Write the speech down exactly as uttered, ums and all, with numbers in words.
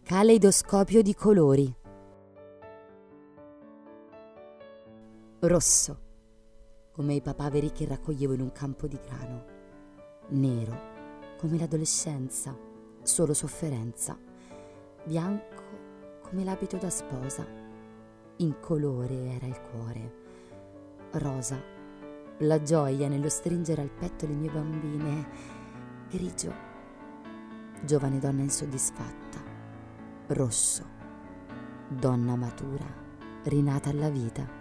Caleidoscopio di colori. Rosso, come i papaveri che raccoglievo in un campo di grano. Nero, come l'adolescenza, solo sofferenza. Bianco, come l'abito da sposa. Incolore era il cuore. Rosa, la gioia nello stringere al petto le mie bambine. Grigio, giovane donna insoddisfatta. Rosso, donna matura, rinata alla vita.